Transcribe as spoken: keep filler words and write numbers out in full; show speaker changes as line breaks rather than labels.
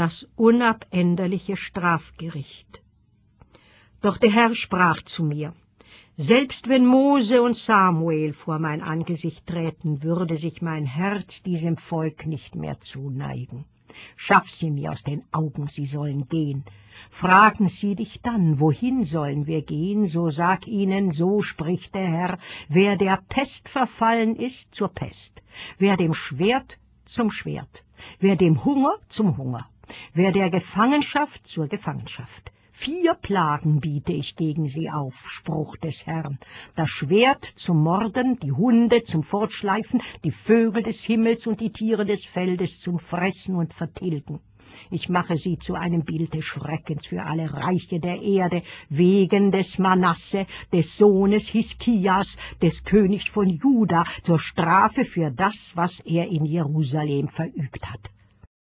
das unabänderliche Strafgericht. Doch der Herr sprach zu mir: Selbst wenn Mose und Samuel vor mein Angesicht träten, würde sich mein Herz diesem Volk nicht mehr zuneigen. Schaff sie mir aus den Augen, sie sollen gehen. Fragen sie dich dann, wohin sollen wir gehen, so sag ihnen, so spricht der Herr, wer der Pest verfallen ist, zur Pest, wer dem Schwert, zum Schwert, wer dem Hunger, zum Hunger, wer der Gefangenschaft, zur Gefangenschaft. Vier Plagen biete ich gegen sie auf, Spruch des Herrn: das Schwert zum Morden, die Hunde zum Fortschleifen, die Vögel des Himmels und die Tiere des Feldes zum Fressen und Vertilgen. Ich mache sie zu einem Bild des Schreckens für alle Reiche der Erde, wegen des Manasse, des Sohnes Hiskias, des Königs von Juda, zur Strafe für das, was er in Jerusalem verübt hat.